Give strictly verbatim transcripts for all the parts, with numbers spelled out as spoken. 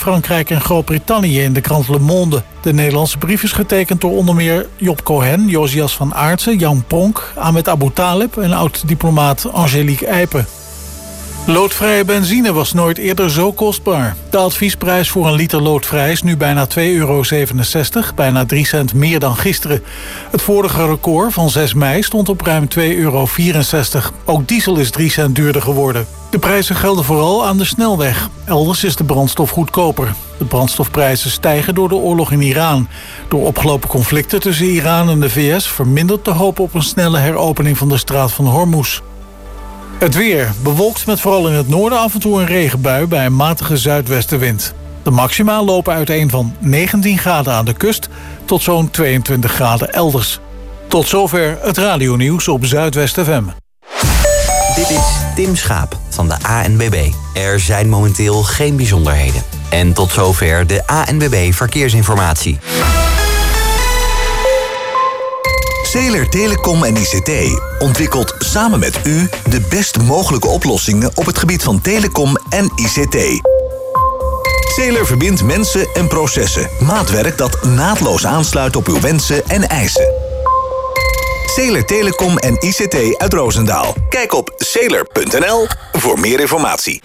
Frankrijk en Groot-Brittannië in de krant Le Monde. De Nederlandse brief is getekend door onder meer Job Cohen, Josias van Aartsen, Jan Pronk, Ahmed Abu Talib en oud-diplomaat Angelique Eipen. Loodvrije benzine was nooit eerder zo kostbaar. De adviesprijs voor een liter loodvrij is nu bijna twee euro zevenenzestig, bijna drie cent meer dan gisteren. Het vorige record van zes mei stond op ruim twee euro vierenzestig. Ook diesel is drie cent duurder geworden. De prijzen gelden vooral aan de snelweg. Elders is de brandstof goedkoper. De brandstofprijzen stijgen door de oorlog in Iran. Door opgelopen conflicten tussen Iran en de V S vermindert de hoop op een snelle heropening van de straat van Hormuz. Het weer. Bewolkt met vooral in het noorden af en toe een regenbui bij een matige zuidwestenwind. De maxima lopen uiteen van negentien graden aan de kust tot zo'n tweeëntwintig graden elders. Tot zover het radionieuws op Zuidwest F M. Dit is Tim Schaap van de A N W B. Er zijn momenteel geen bijzonderheden. En tot zover de A N W B Verkeersinformatie. Zeeler Telecom en I C T ontwikkelt samen met u de best mogelijke oplossingen op het gebied van telecom en I C T. Zeeler verbindt mensen en processen. Maatwerk dat naadloos aansluit op uw wensen en eisen. Zeeler Telecom en I C T uit Roosendaal. Kijk op zeeler punt n l voor meer informatie.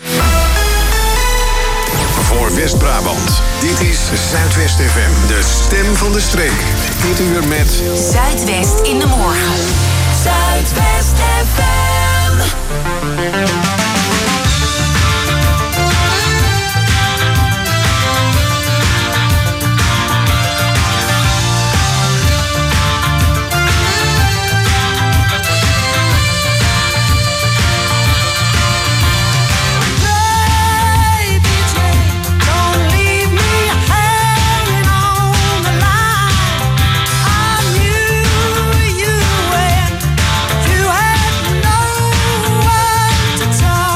Voor West-Brabant. Dit is Zuidwest F M, de stem van de streek. Dit uur met Zuidwest in de morgen. Zuidwest F M. You had no one to talk.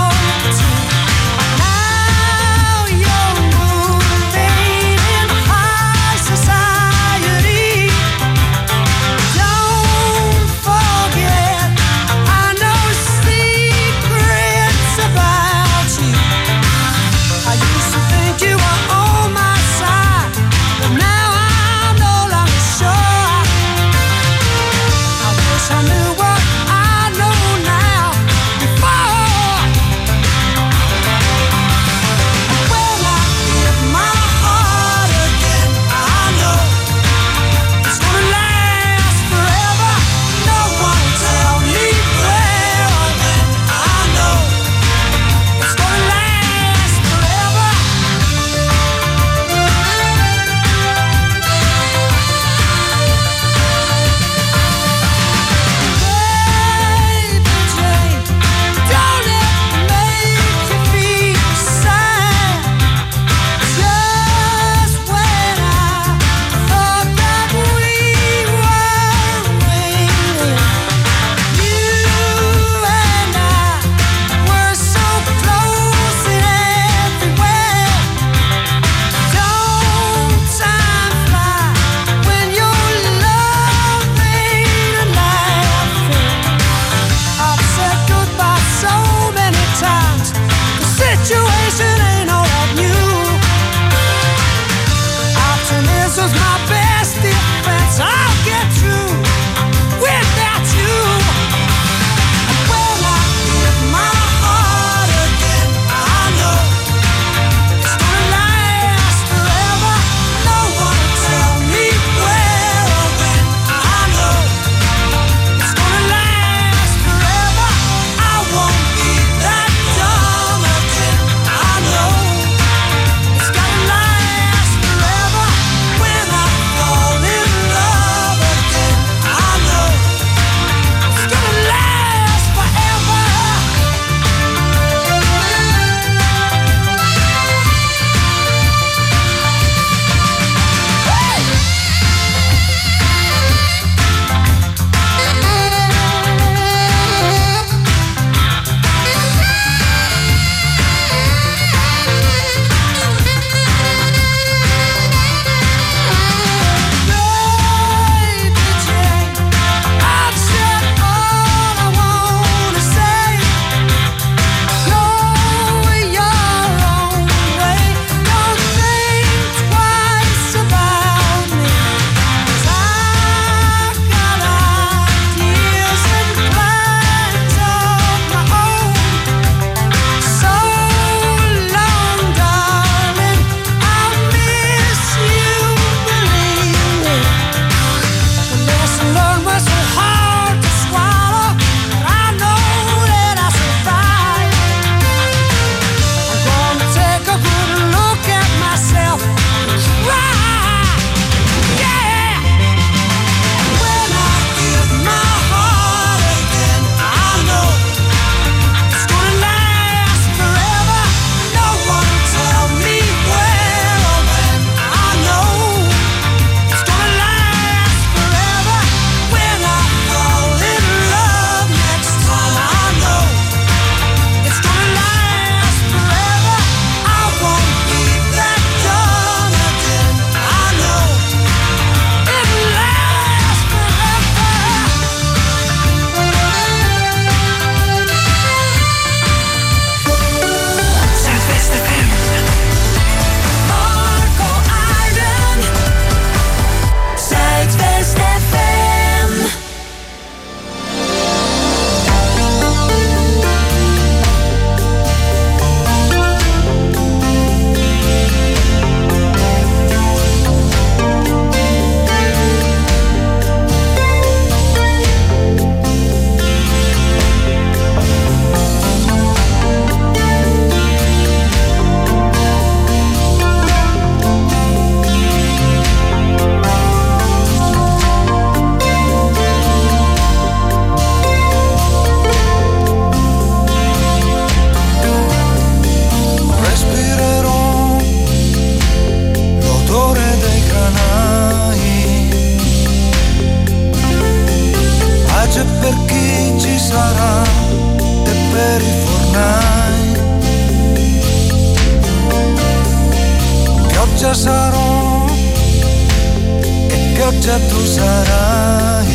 pioggia sarò e pioggia tu sarai.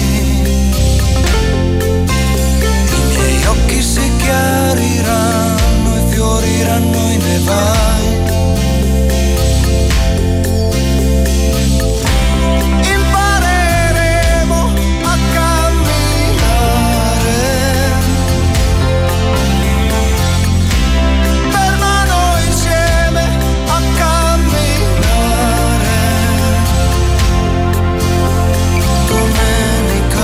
I miei occhi si chiariranno e fioriranno i nevai. Impareremo a camminare per mano insieme a camminare. Domenica,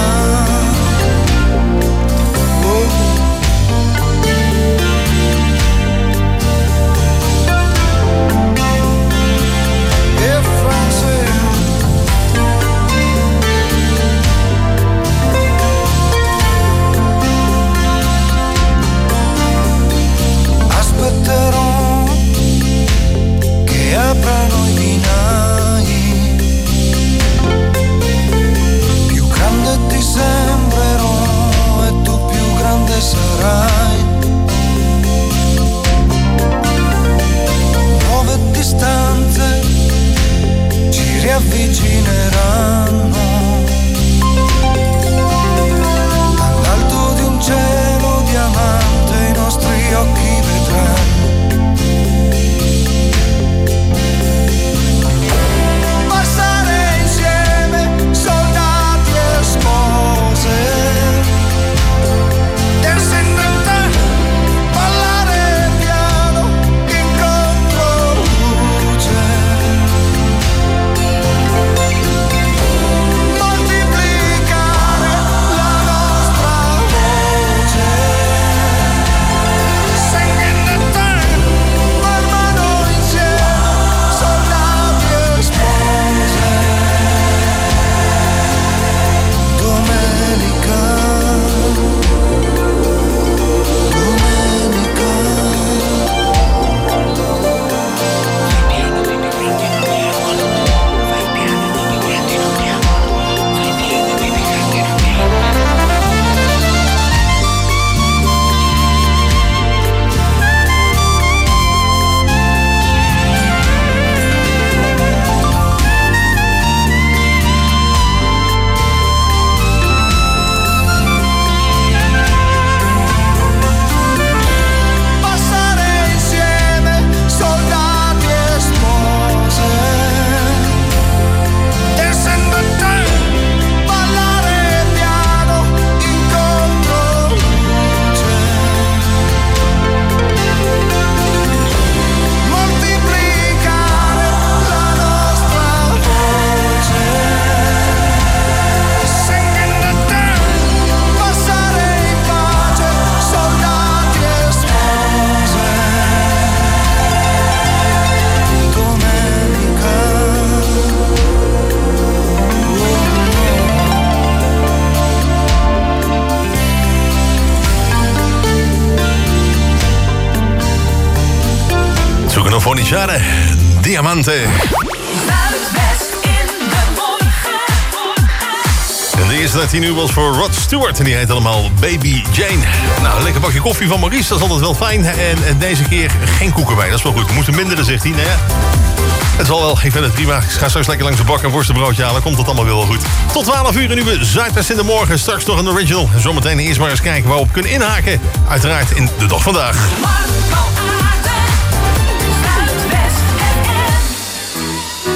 oh. E Francesco, aspetterò che aprano i binai. Più grande ti sembrerò e tu più grande sarai. Nuove distanze ci riavvicineranno. Dall'alto di un cielo diamante i nostri occhi vedranno. Passare insieme soldati e spose, dancing in the ballare piano in controluce, moltiplicare la nostra voce, singing the time, per mano insieme, soldati e spose. Domenica, domenica. Passare insieme soldati e spose, dancing the time, ballare piano in controluce, moltiplicare la nostra voce, singing the time, passare in pace, soldati e spose. Domenica, Zoeken nog voor Nichare. Diamante. Zuidwest in de morgen. En de eerste tien uur was voor Rod Stewart. En die heet allemaal Baby Jane. Nou, een lekker bakje koffie van Maurice. Dat is altijd wel fijn. En, en deze keer geen koeken bij. Dat is wel goed. We moeten minderen, zegt hij. Nou ja, het zal wel. Ik vind het prima. Ik ga straks lekker langs de bak en worstenbroodje halen. Komt het allemaal weer wel goed. Tot twaalf uur een nieuwe Zuidwest in de morgen. Straks nog een original. En zometeen eerst maar eens kijken waar we op kunnen inhaken. Uiteraard in de dag vandaag. Marco Aarde. Zuidwest F M.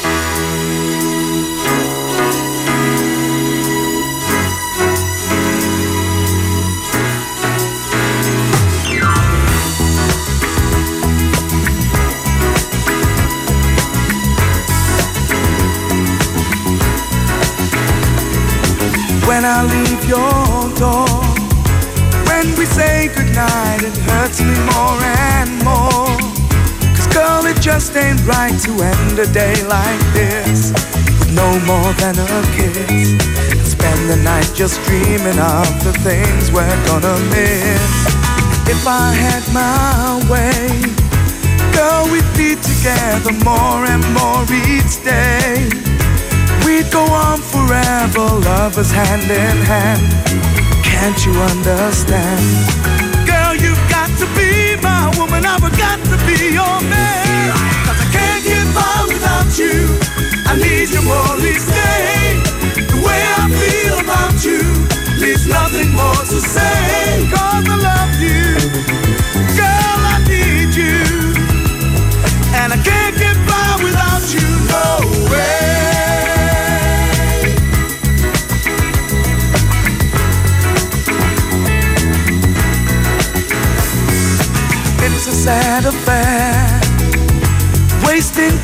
when I leave your door. When we say goodnight, it hurts me more and more. Cause girl, it just ain't right to end a day like this with no more than a kiss, and spend the night just dreaming of the things we're gonna miss. If I had my way, girl, we'd be together more and more each day. We'd go on forever, lovers hand in hand. Can't you understand? Girl, you've got to be my woman, I've got to be your man. Cause I can't get by without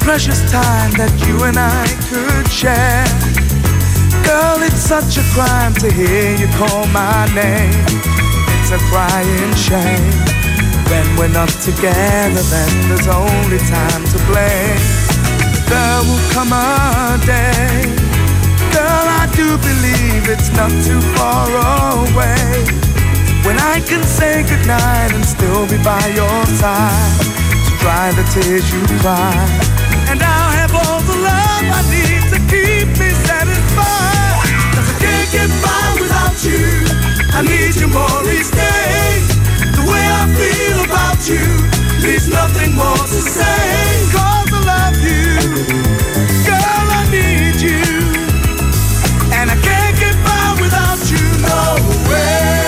precious time that you and I could share. Girl, it's such a crime to hear you call my name. It's a crying shame. When we're not together, then there's only time to blame. There will come a day, girl, I do believe it's not too far away, when I can say goodnight and still be by your side, to dry the tears you cry. And I'll have all the love I need to keep me satisfied. Cause I can't get by without you. I need you more each day. The way I feel about you leaves nothing more to say. Cause I love you, girl, I need you, and I can't get by without you, no way.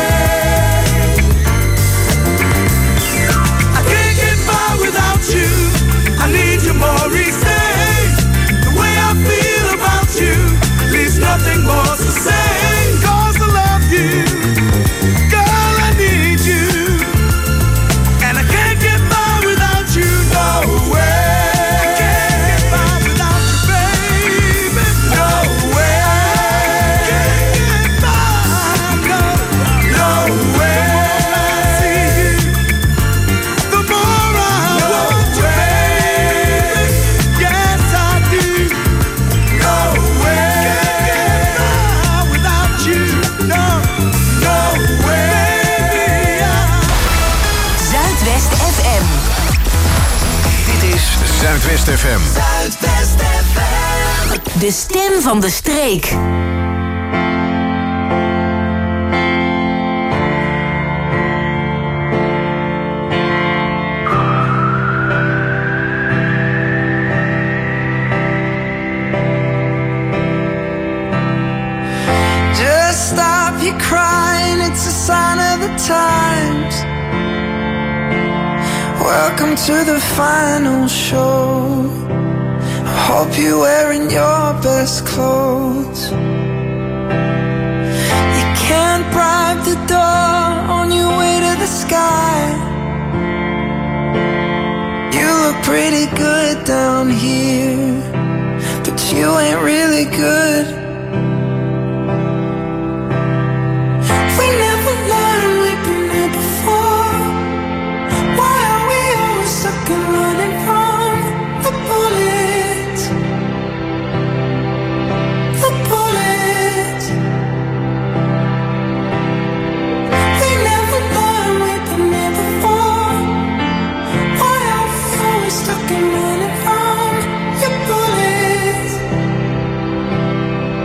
I can't get by without you. I need you more each day. The way I feel about you leaves nothing more to say. Cause I love you, girl, I need you, and I can't get by without you, no way. Zuidwest F M. Zuidwest F M. De stem van de streek. Just stop your crying, it's a sign of the times. Welcome to the final show. I hope you're wearing your best clothes. You can't bribe the door on your way to the sky. You look pretty good down here, but you ain't really good. We never learned, we've been here before. Why are we always stuck and running from the bullets? The bullets. We never learned, we've been here before. Why are we always stuck and running from your bullets?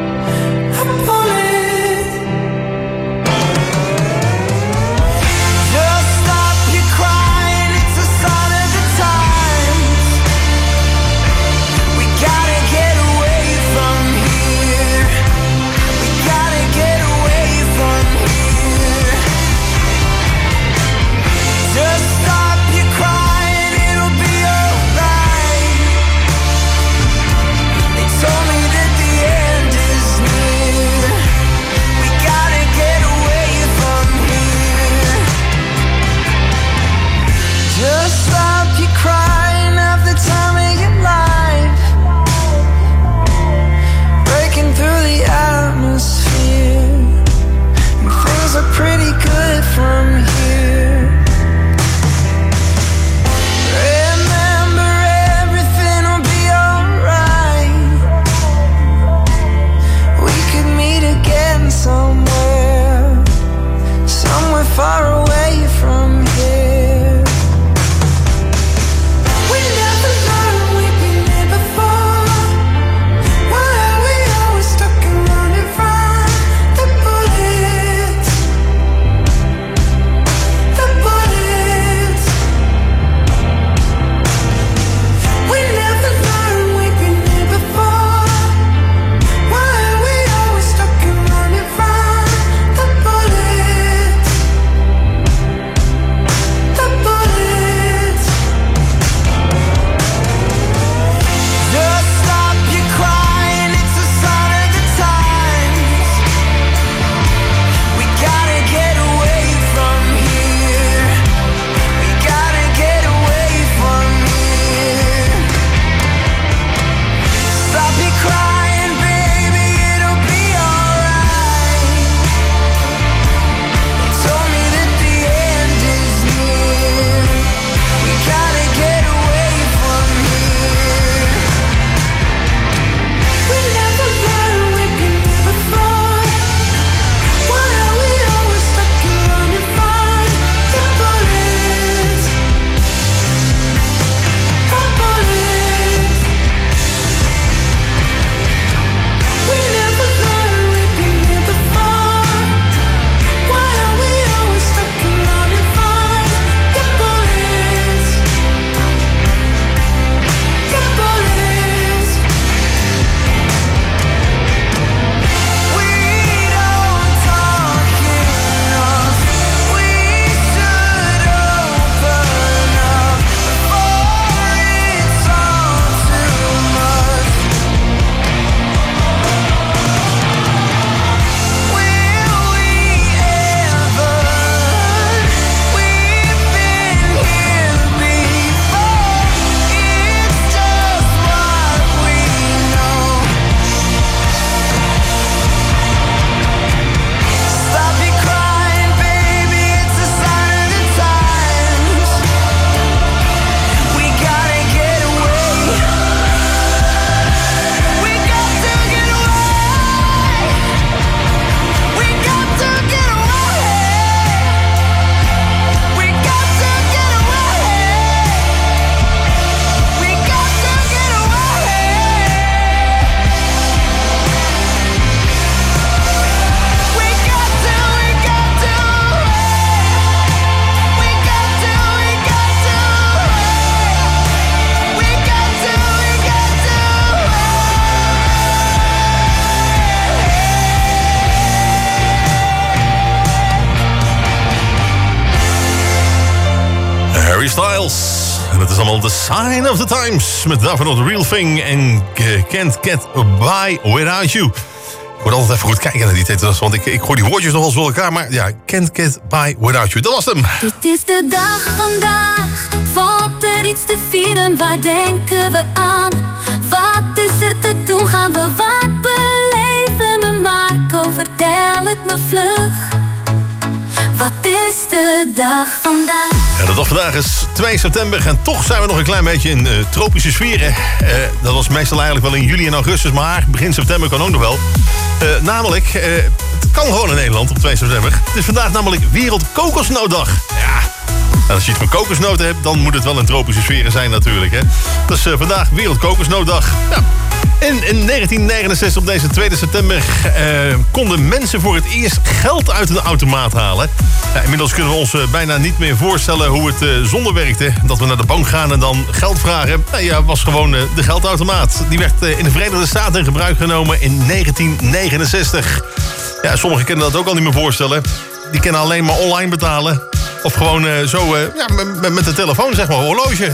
Harry Styles. En het is allemaal The Sign of the Times. Met daarvan nog The Real Thing en Can't Get By Without You. Ik moet altijd even goed kijken naar die titels, want ik, ik hoor die woordjes nog wel eens door elkaar. Maar ja, Can't Get By Without You, dat was hem. Dit is de dag vandaag, valt er iets te vieren, waar denken we aan? Wat is er te doen, gaan we wat beleven? Me Marco, vertel het me vlug. Wat is de dag vandaag? Ja, de dag vandaag is twee september en toch zijn we nog een klein beetje in uh, tropische sferen. Uh, dat was meestal eigenlijk wel in juli en augustus, maar begin september kan ook nog wel. Uh, namelijk, uh, het kan gewoon in Nederland op twee september. Het is vandaag namelijk Wereldkokosnootdag. Ja, en als je iets met kokosnoten hebt, dan moet het wel in tropische sferen zijn natuurlijk. Hè? Dus uh, vandaag Wereldkokosnootdag. Ja. En in negentien negenenzestig, op deze tweede september, eh, konden mensen voor het eerst geld uit een automaat halen. Ja, inmiddels kunnen we ons uh, bijna niet meer voorstellen hoe het uh, zonder werkte. Dat we naar de bank gaan en dan geld vragen. Nou ja, was gewoon uh, de geldautomaat. Die werd uh, in de Verenigde Staten in gebruik genomen in negentien negenenzestig. Ja, sommigen kunnen dat ook al niet meer voorstellen. Die kennen alleen maar online betalen. Of gewoon uh, zo uh, ja, met, met de telefoon, zeg maar, horloge.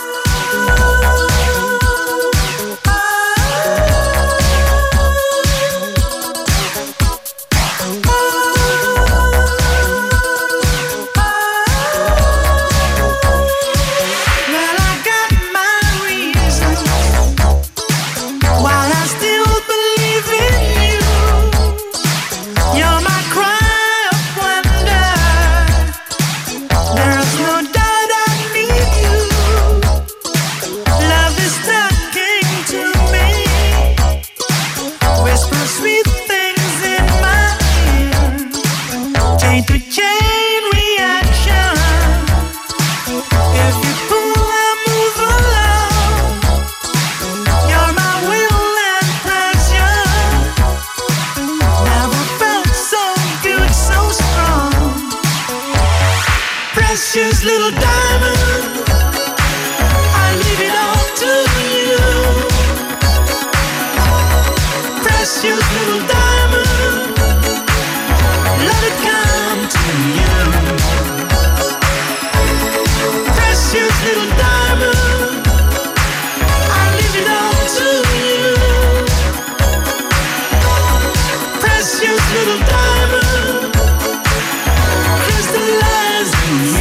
Precious little diamond, I leave it all to you. Precious little diamond, let it come to you. Precious little diamond, I leave it all to you. Precious little diamond, crystallize in you.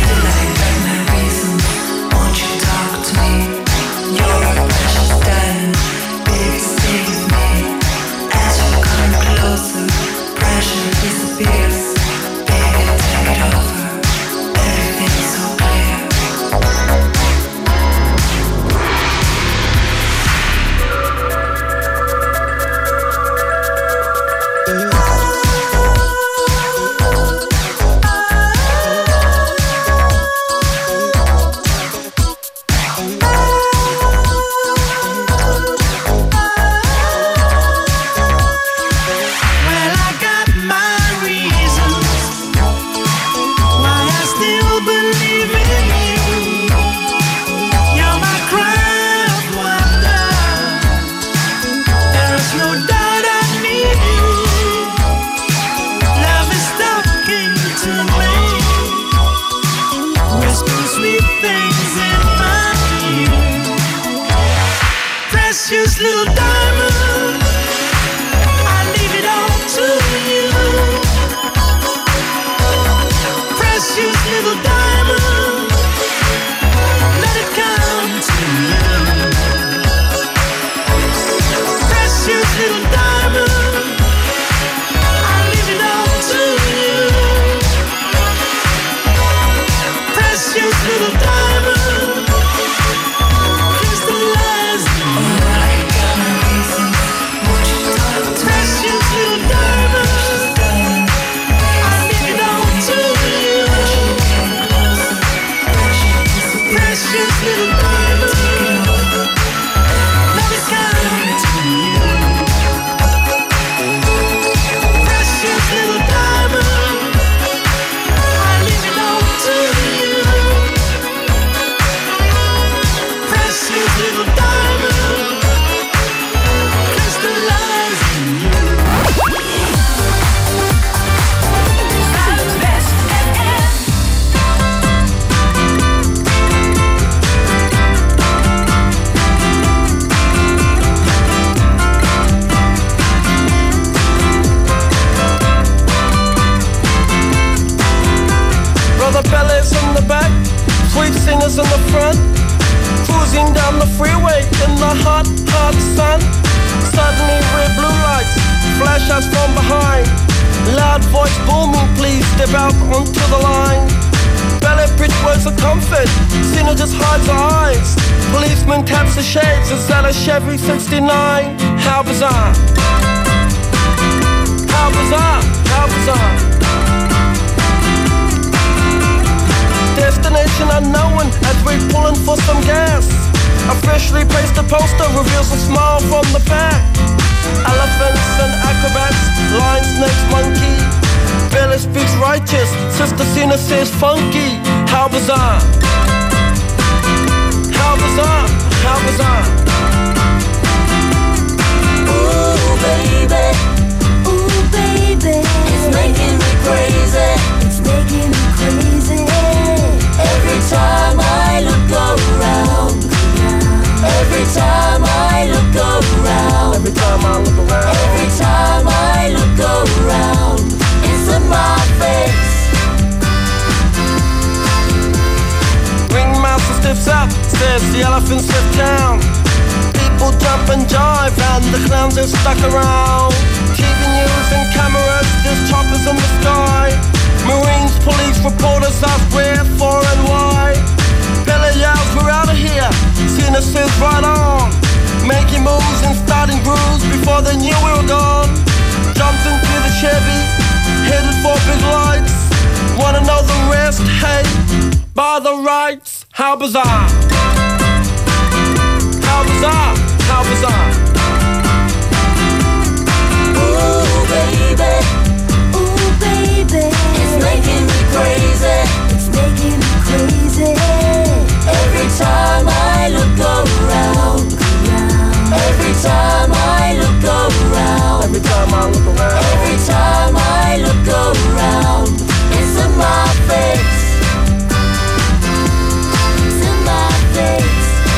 Precious little diamond, I leave it all to you. Precious little diamond, let it come to you. Precious little diamond, I leave it all to you. Precious little diamond, crystallize in you. Precious little diamond. hot, hot sun. Suddenly red blue lights flash us from behind. Loud voice booming, please step out onto the line. Ballet bridge words of comfort, Cena just hides her eyes. Policeman taps the shades, is that a Chevy sixty-nine? How bizarre. How bizarre, how bizarre. Destination unknown as we're pulling for some gas. A freshly pasted poster reveals a smile from the pack. Elephants and acrobats, lion, snakes, monkey. Billy speaks righteous, Sister Cena says funky. How bizarre. How bizarre, how bizarre. Ooh, baby. Ooh, baby. It's making me crazy. It's making me crazy. Every time I look around. Every time I look around. Every time I look around. Every time I look around. It's in my face. Ringmaster stiffs up, says the elephant sit down. People jump and jive and the clowns are stuck around. T V news and cameras, there's choppers in the sky. Marines, police, reporters ask where, for and why. Billy yells, we're out of here. Cena says right on. Making moves and starting grooves before they knew we were gone. Jumped into the Chevy, headed for big lights. Wanna know the rest? Hey, by the rights. How bizarre. How bizarre, how bizarre. Ooh, baby. Ooh, baby. It's making me crazy. It's making me crazy. Every time I look around. Every time I look around. Every time I look around. Every time I look around. It's in my face. It's in my face.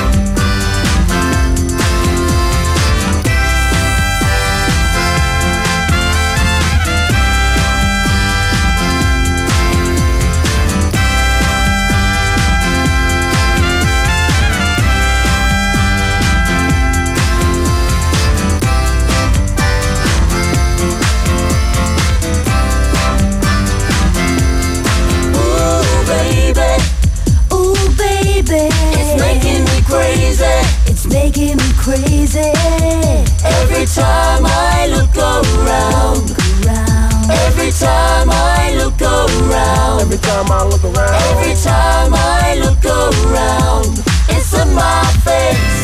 It's making me crazy. It's making me crazy. Every time I look around. Every time I look around. Every time I look around. Every time I look around. It's in my face.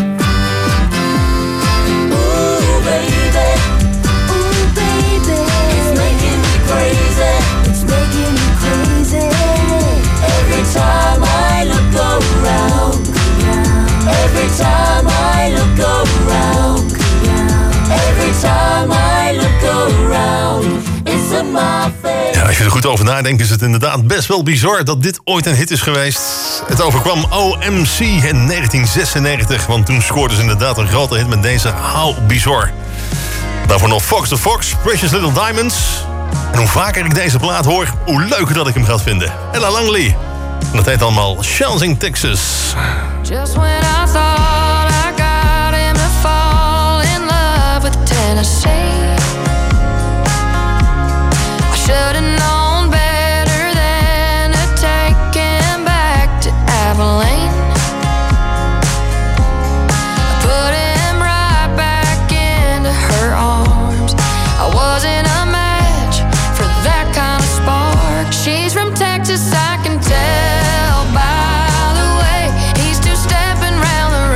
Ooh, baby. Ooh, baby. It's making me crazy. It's making me crazy. Every time I look around. Every time I look around. Every time I look around. It's in my face. Ja, als je er goed over nadenkt is het inderdaad best wel bizar dat dit ooit een hit is geweest. Het overkwam O M C in negentien zesennegentig, want toen scoorden ze inderdaad een grote hit met deze How Bizarre. Daarvoor nog Fox the Fox, Precious Little Diamonds. En hoe vaker ik deze plaat hoor, hoe leuker dat ik hem ga vinden. Ella Langley. En dat heet allemaal Shells, Texas. Just when I thought I got him to fall in love with Tennessee, I should have known better than to take him back to Abilene. I put him right back into her arms. I wasn't a match for that kind of spark. She's from Texas, I can tell by the way he's two-stepping round the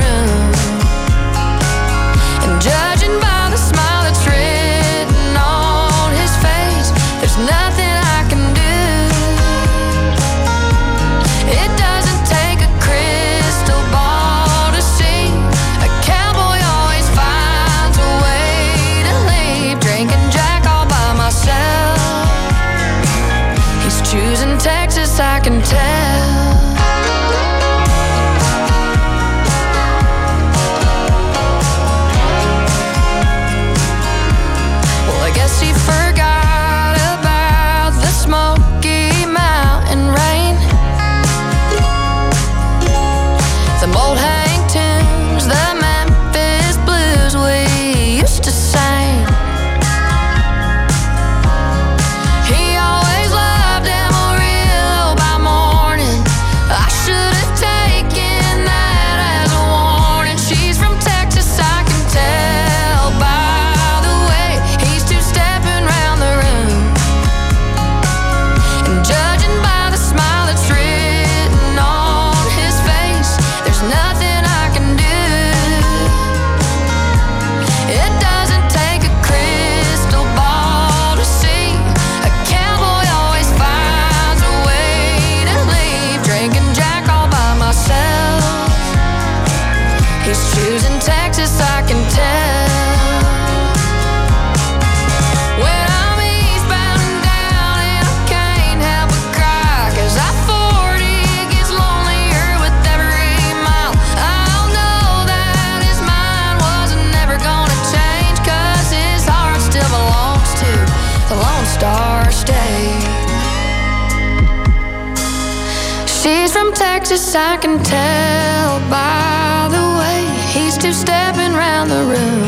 Texas, I can tell by the way he's two-stepping round the room.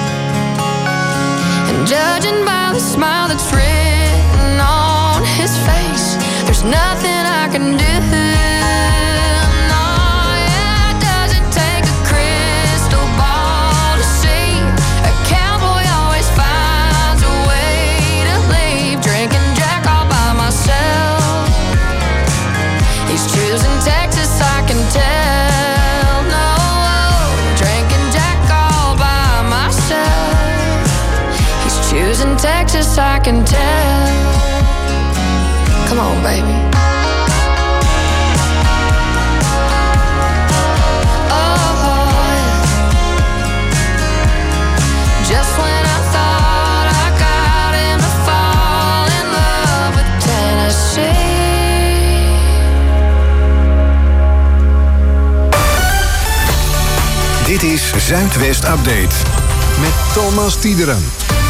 And judging by the smile that's written on his face, there's nothing I can do. No, yeah, it doesn't take a crystal ball to see. A cowboy always finds a way to leave. Drinking Jack all by myself. He's choosing Texas, I can tell. No, drinking Jack all by myself. He's choosing Texas, I can tell. Come on, baby. Oh, just when I thought I got him to fall in love with Tennessee. Dit is Zuidwest Update met Thomas Tiederen.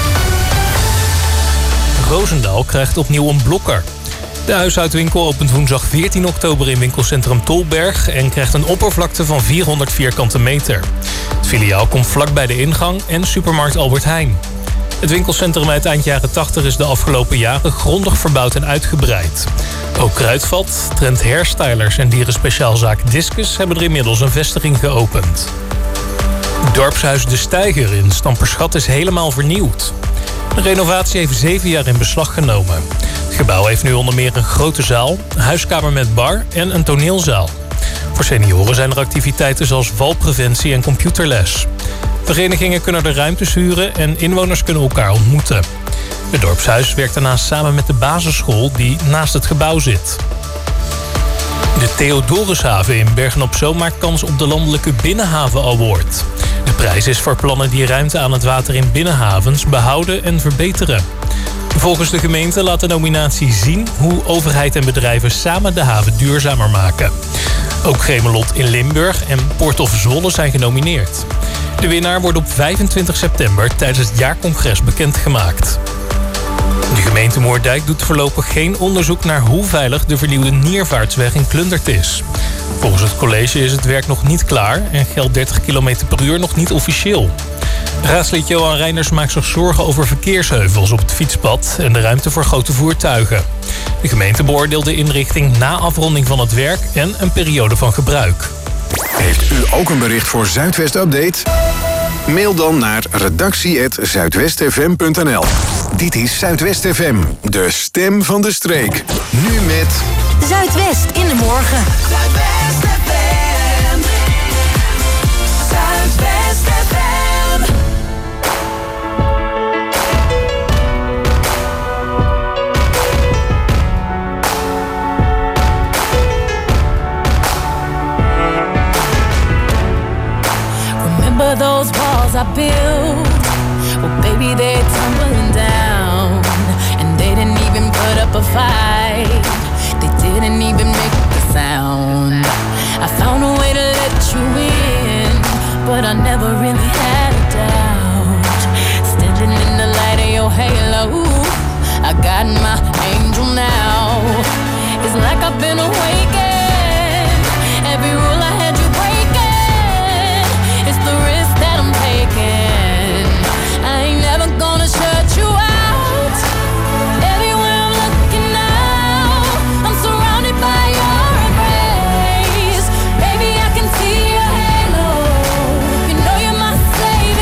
Roosendaal krijgt opnieuw een blokker. De huisuitwinkel opent woensdag veertien oktober in winkelcentrum Tolberg en krijgt een oppervlakte van vierhonderd vierkante meter. Het filiaal komt vlak bij de ingang en supermarkt Albert Heijn. Het winkelcentrum uit eind jaren tachtig is de afgelopen jaren grondig verbouwd en uitgebreid. Ook Kruidvat, Trend Hairstylers en dierenspeciaalzaak Discus hebben er inmiddels een vestiging geopend. Dorpshuis De Steiger in Stamperschat is helemaal vernieuwd. De renovatie heeft zeven jaar in beslag genomen. Het gebouw heeft nu onder meer een grote zaal, een huiskamer met bar en een toneelzaal. Voor senioren zijn er activiteiten zoals valpreventie en computerles. Verenigingen kunnen de ruimtes huren en inwoners kunnen elkaar ontmoeten. Het dorpshuis werkt daarnaast samen met de basisschool die naast het gebouw zit. De Theodorushaven in Bergen-op-Zoom maakt kans op de Landelijke Binnenhaven Award. De prijs is voor plannen die ruimte aan het water in binnenhavens behouden en verbeteren. Volgens de gemeente laat de nominatie zien hoe overheid en bedrijven samen de haven duurzamer maken. Ook Gemelot in Limburg en Port of Zwolle zijn genomineerd. De winnaar wordt op vijfentwintig september tijdens het jaarcongres bekendgemaakt. De gemeente Moerdijk doet voorlopig geen onderzoek naar hoe veilig de vernieuwde Niervaartsweg in Klundert is. Volgens het college is het werk nog niet klaar en geldt dertig kilometer per uur nog niet officieel. Raadslid Johan Reiners maakt zich zorgen over verkeersheuvels op het fietspad en de ruimte voor grote voertuigen. De gemeente beoordeelt de inrichting na afronding van het werk en een periode van gebruik. Heeft u ook een bericht voor Zuidwest Update? Mail dan naar redactie apenstaartje zuidwestfm punt n l. Dit is Zuidwest F M, de stem van de streek. Nu met Zuidwest in de morgen. Zuidwest F M. Zuidwest F M. Remember those walls I built? Well, baby, they're tumbling down. And they didn't even put up a fight. They didn't even make a sound. I found a way to let you in, but I never really had a doubt. Standing in the light of your halo, I got my angel now. It's like I've been awakened. Every rule I had you breaking. It's the risk that I'm taking. I ain't never gonna shut you out. Everywhere I'm looking now, I'm surrounded by your embrace. Baby, I can see your halo. You know you're my savior.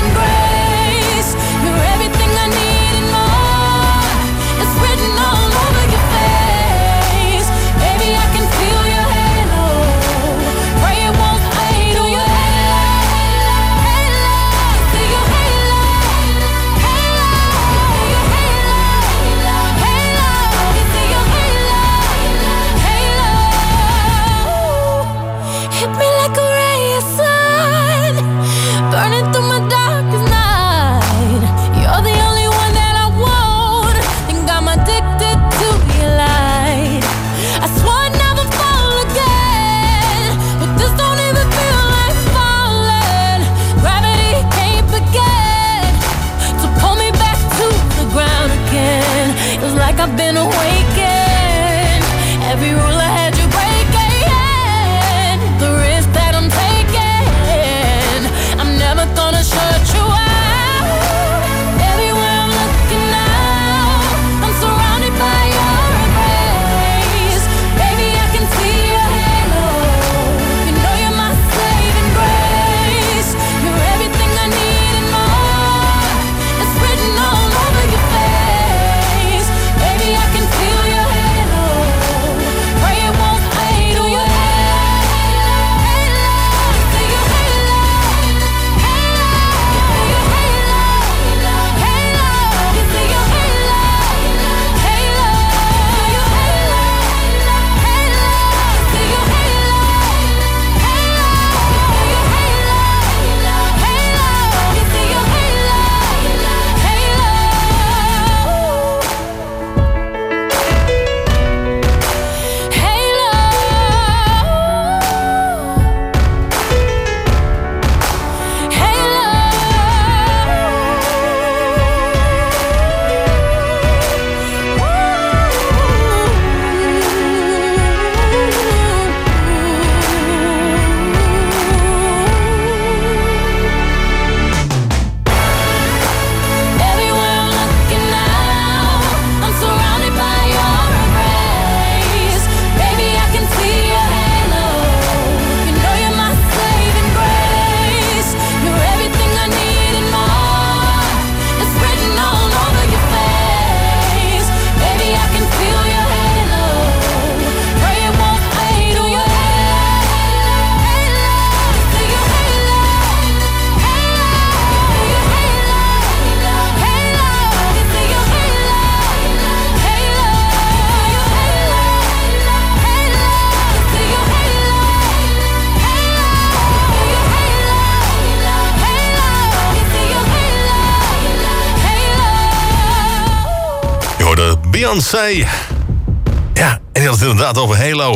Beyoncé. Ja, en die had het inderdaad over Halo.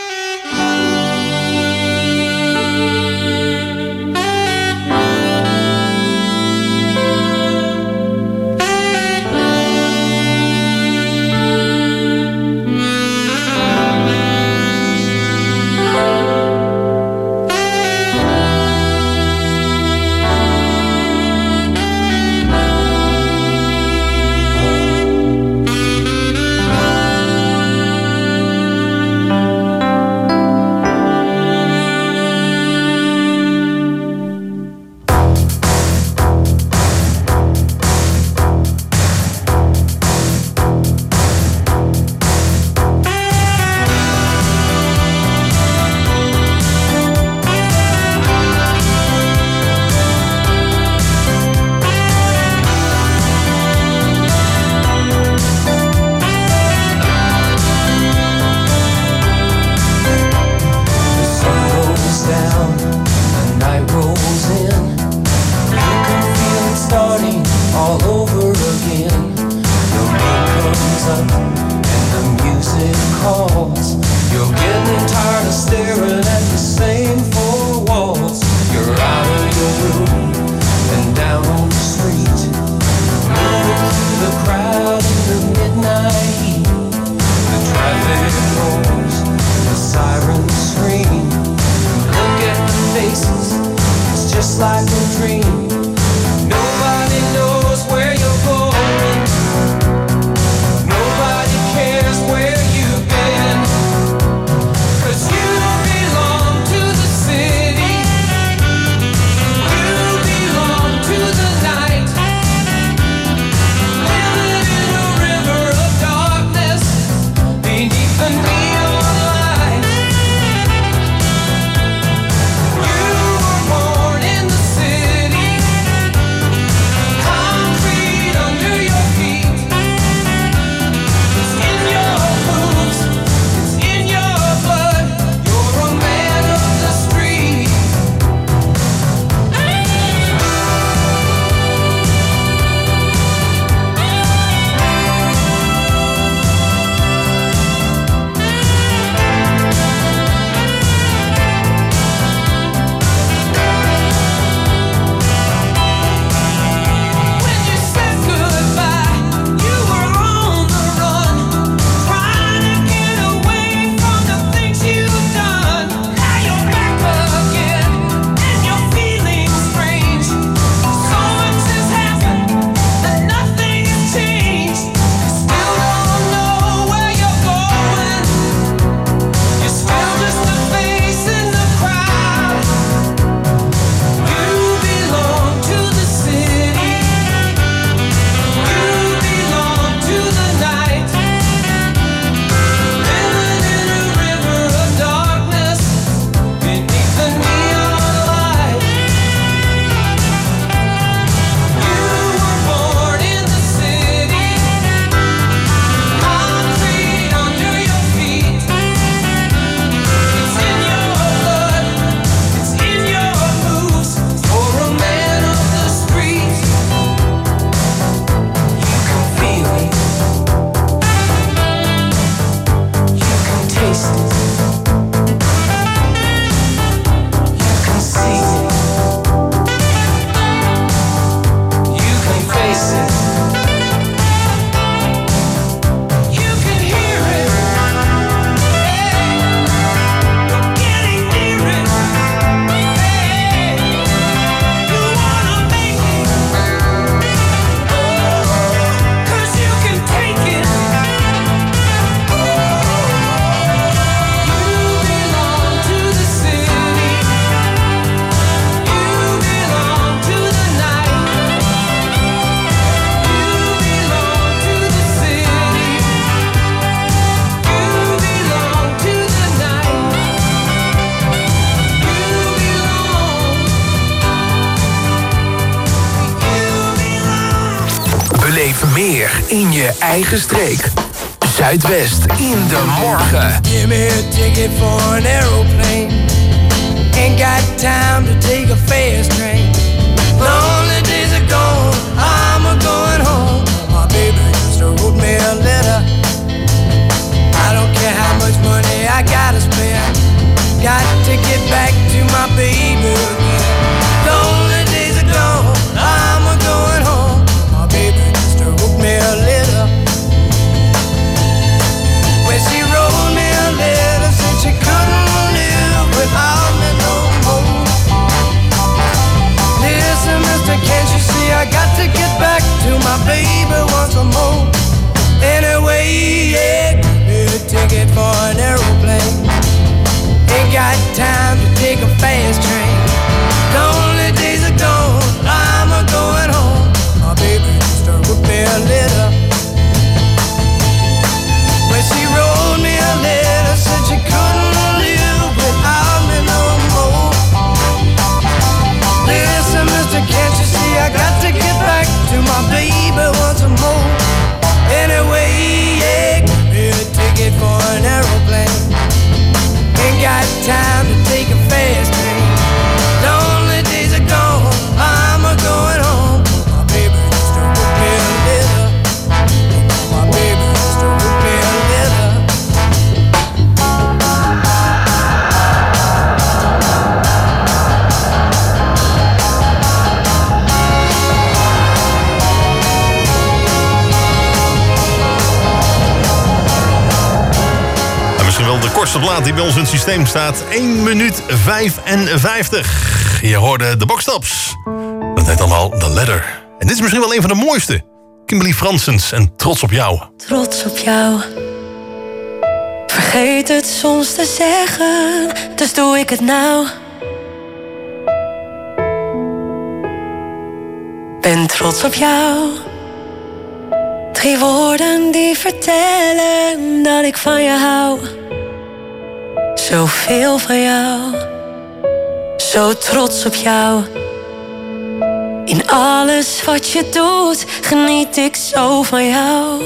meer in je eigen streek. Zuidwest in de morgen. Give me a ticket for an aeroplane. Ain't got time to take a fast train. Lonely days are gone, I'm a going home. My baby just wrote me a letter. my baby wants some more. Anyway, yeah, give me a ticket for an aeroplane. Ain't got time to take a fast train. Lonely days are gone, I'm a going home. My baby wants to whip me a leather. My baby wants to whip me a leather. Misschien wel de kortste plaat die bij ons in het systeem staat. één minuut vijfenvijftig. Je hoorde de Boxtops. Dat heet allemaal The Letter. En dit is misschien wel een van de mooiste. Kimberly Fransens en Trots op jou. Trots op jou. Vergeet het soms te zeggen, dus doe ik het nou. Ben trots op jou. Drie woorden die vertellen dat ik van je hou. Zoveel van jou. Zo trots op jou. In alles wat je doet, geniet ik zo van jou.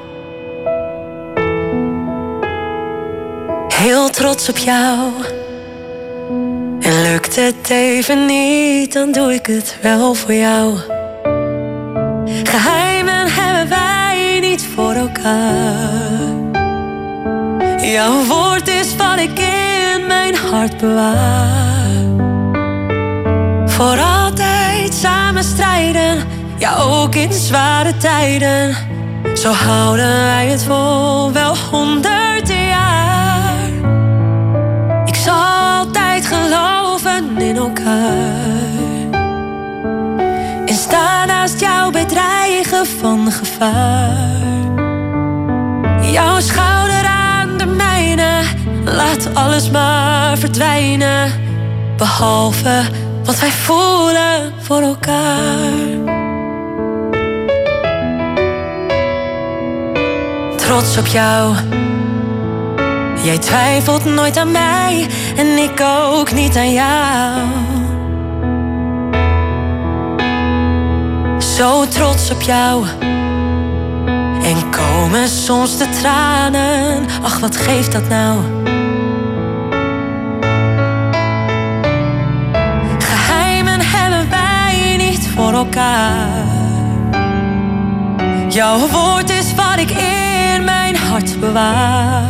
Heel trots op jou. En lukt het even niet, dan doe ik het wel voor jou. Geheimen hebben wij niet voor elkaar. Jouw woord is wat ik in mijn hart bewaar. Voor altijd samen strijden, ja ook in zware tijden. Zo houden wij het vol, wel honderd jaar. Ik zal altijd geloven in elkaar. En sta naast jou bij dreigen van gevaar. Jouw schouder aan de mijne, laat alles maar verdwijnen. Behalve wat wij voelen voor elkaar. Trots op jou. Jij twijfelt nooit aan mij en ik ook niet aan jou. Zo trots op jou. En komen soms de tranen, ach wat geeft dat nou? Geheimen hebben wij niet voor elkaar. Jouw woord is wat ik in mijn hart bewaar.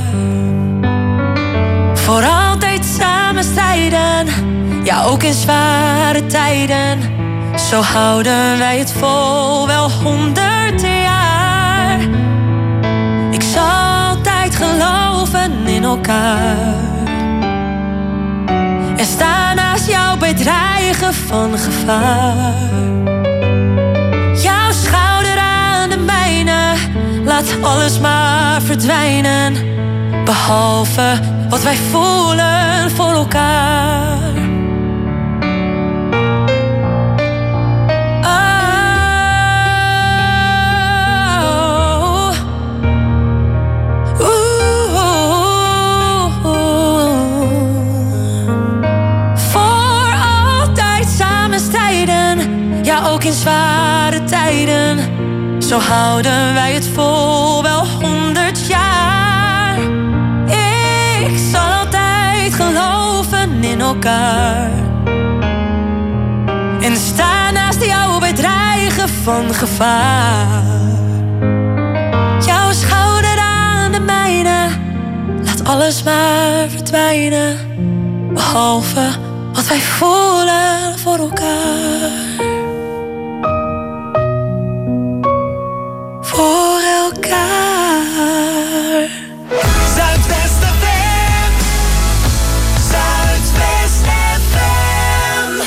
Voor altijd samen strijden, ja ook in zware tijden. Zo houden wij het vol, wel honderd jaar. Ik zal altijd geloven in elkaar. En sta naast jou bij dreigen van gevaar. Jouw schouder aan de mijne, laat alles maar verdwijnen. Behalve wat wij voelen voor elkaar. Ook in zware tijden, zo houden wij het vol, wel honderd jaar. Ik zal altijd geloven in elkaar. En sta naast jou bij dreigen van gevaar. Jouw schouder aan de mijne, laat alles maar verdwijnen. Behalve wat wij voelen voor elkaar. Voor elkaar. Zuidwest F M. Zuidwest F M.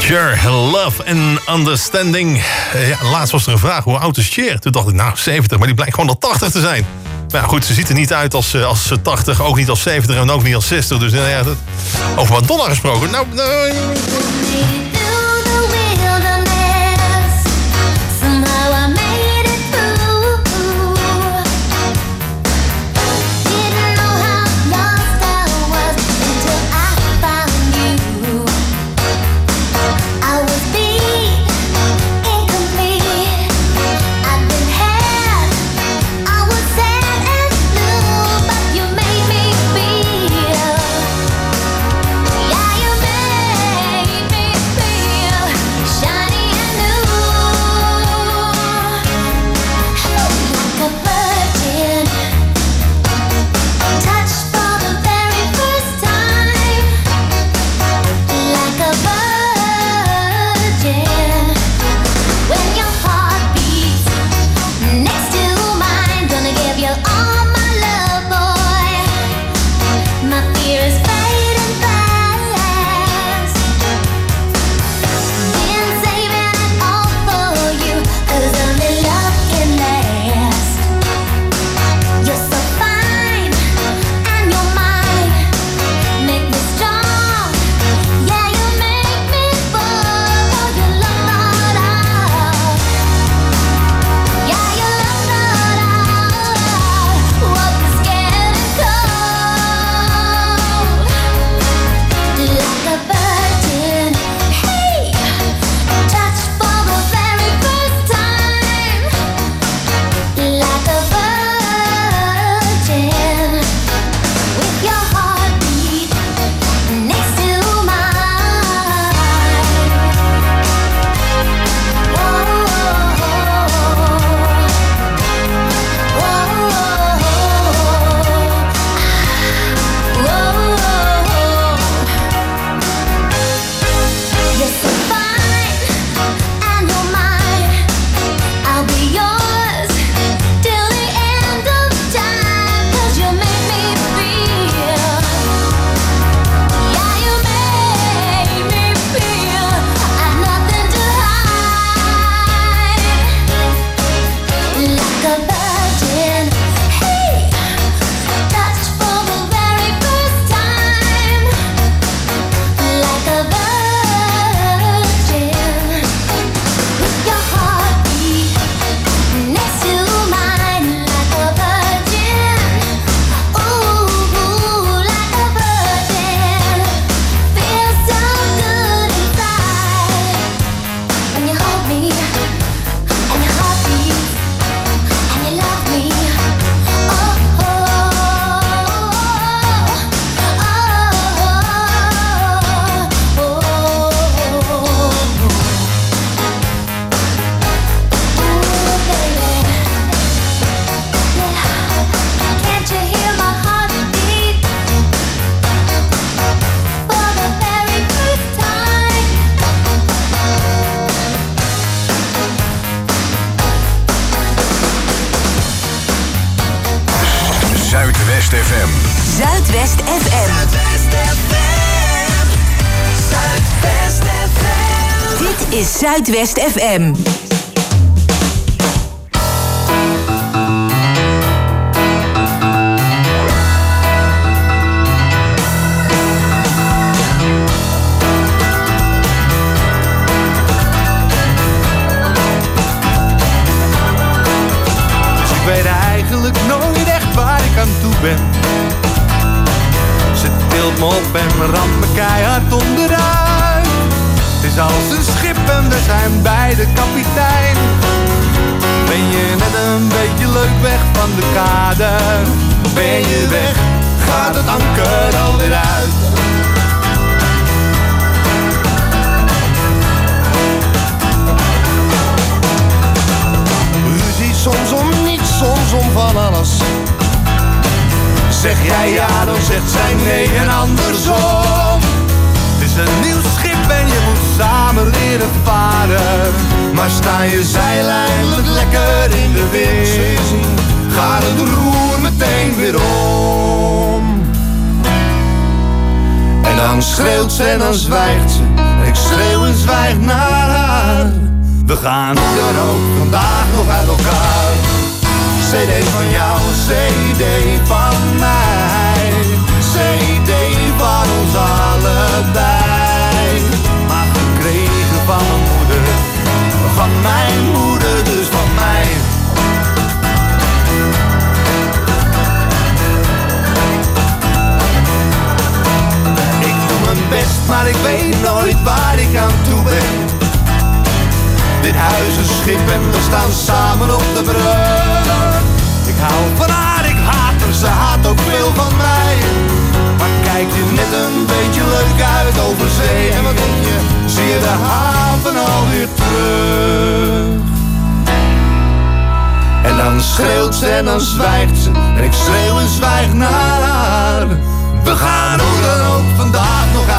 Cher, Love and Understanding. Uh, ja, laatst was er een vraag, hoe oud is Cher? Toen dacht ik, nou, zeventig, maar die blijkt gewoon al tachtig te zijn. Maar ja, goed, ze ziet er niet uit als, als tachtig, ook niet als zeventig en ook niet als zestig. Dus uh, ja, dat... over Madonna gesproken. Nou, nou... Zuidwest F M. Zuidwest F M. Zuidwest F M. Zuidwest F M. Dit is Zuidwest F M. Ik weet eigenlijk nooit echt waar ik aan toe ben. Ze tilt me op en ramt me keihard onderuit. Het is als een schip en we zijn beide kapitein. Ben je net een beetje leuk weg van de kade? Ben je weg, gaat het anker alweer uit. Ruzie soms om niets, soms om van alles. Zeg jij ja, dan zegt zij nee en andersom. Het is een nieuw schip en je moet samen leren varen. Maar sta je zeil eindelijk lekker in de wind, gaat het roer meteen weer om. En dan schreeuwt ze en dan zwijgt ze. En ik ik schreeuw en zwijg naar haar. We gaan hoe dan ook vandaag nog uit elkaar. C D van jou, C D van mij. C D van ons allebei. Maar gekregen van mijn moeder. Van mijn moeder, dus van mij. Ik doe mijn best, maar ik weet nooit waar ik aan toe ben. Dit huis is schip en we staan samen op de brug. Ik hou van haar, ik haat haar, ze haat ook veel van mij. Maar kijk je net een beetje leuk uit over zee. En wat denk je, zie je de haven alweer terug. En dan schreeuwt ze en dan zwijgt ze. En ik schreeuw en zwijg naar haar. We gaan hoe dan ook vandaag nog